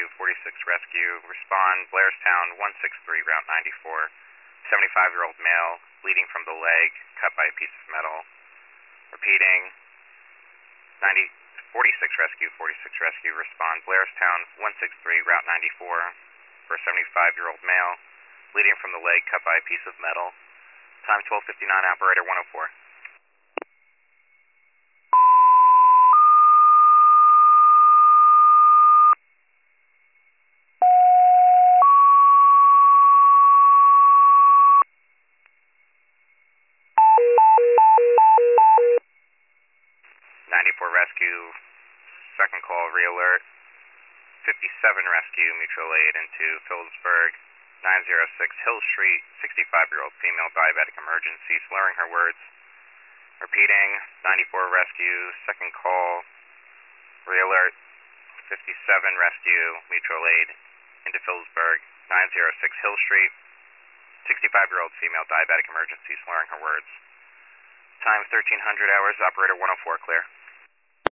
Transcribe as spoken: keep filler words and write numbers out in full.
forty-six Rescue. Respond, Blairstown, one six three, Route ninety-four. seventy-five-year-old male, bleeding from the leg, cut by a piece of metal. Repeating, ninety, forty-six Rescue, forty-six Rescue. Respond, Blairstown, one six three, Route ninety-four. For a seventy-five-year-old male, bleeding from the leg, cut by a piece of metal. Time twelve fifty-nine, operator one oh four. ninety-four Rescue, second call, re-alert. fifty-seven Rescue, mutual aid into Phillipsburg, nine oh six Hill Street, sixty-five-year-old female, diabetic emergency, slurring her words. Repeating, ninety-four Rescue, second call, re-alert. fifty-seven Rescue, mutual aid into Phillipsburg, nine oh six Hill Street, sixty-five-year-old female, diabetic emergency, slurring her words. Time thirteen hundred hours, operator one oh four, clear.